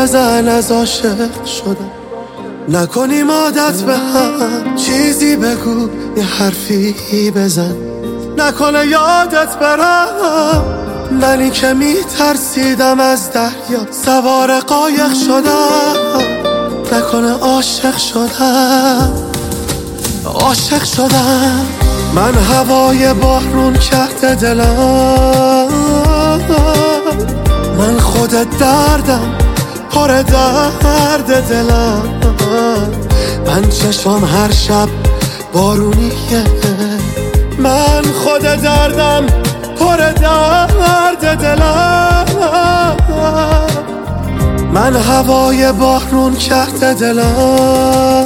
بزن از عاشق شدم، نکنیم عادت به هم. چیزی بگو، یه حرفی بزن، نکنه یادت برم. منی که میترسیدم از دریا سوار قایق شدم، نکنه عاشق شدم. عاشق شدم من، هوای بارون کرده دلم. من خود دردم، پر درد دلم. من چشم هر شب بارونیه. من خود دردم، پر درد دلم. من هوای بارون کرده دلم.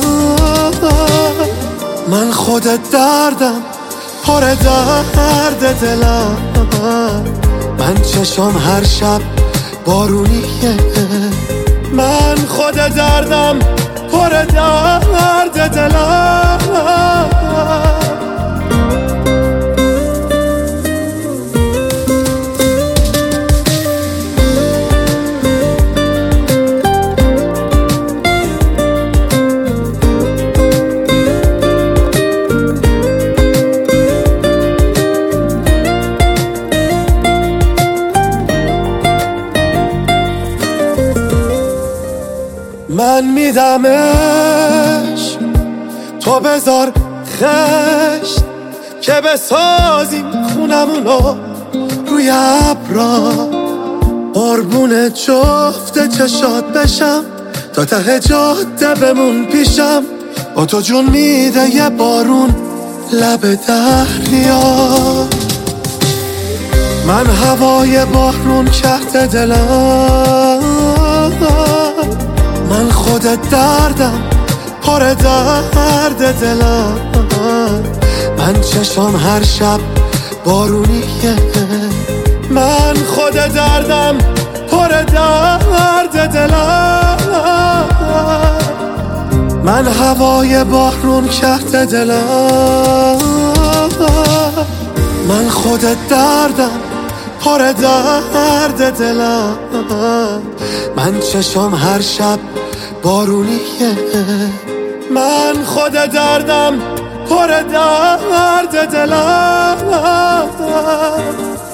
من خود دردم، پر درد دلم. من چشم هر شب بارونیه. من خود دردم، پر درد دلم. من میدمش، تو بذار خشت که بسازیم خونمونو روی ابرا. قربون جفت چشات بشم، تا ته جاده بمون پیشم. با تو جون میده یه بارون لب دریا. من هوای بارون کرده دلم. من خود دردم، پر درد دلم. من چشم هر شب بارونیه. من خود دردم، پر درد دلم. من هوای بارون کرده دلم. من خود دردم، پر درد دلم. من چشم هر شب بارونیه. من خود دردم، پر درد دلم.